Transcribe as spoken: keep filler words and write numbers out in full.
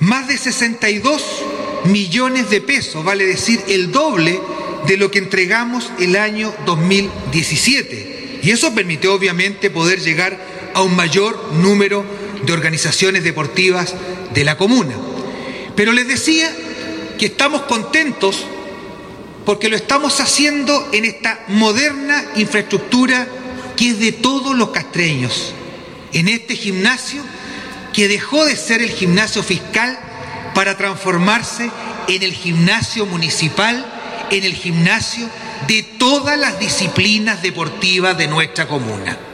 más de sesenta y dos millones de pesos, vale decir el doble de lo que entregamos el año dos mil diecisiete. Y eso permitió obviamente poder llegar a un mayor número de organizaciones deportivas de la comuna. Pero les decía que estamos contentos porque lo estamos haciendo en esta moderna infraestructura que es de todos los castreños, en este gimnasio que dejó de ser el gimnasio fiscal para transformarse en el gimnasio municipal, en el gimnasio de todas las disciplinas deportivas de nuestra comuna.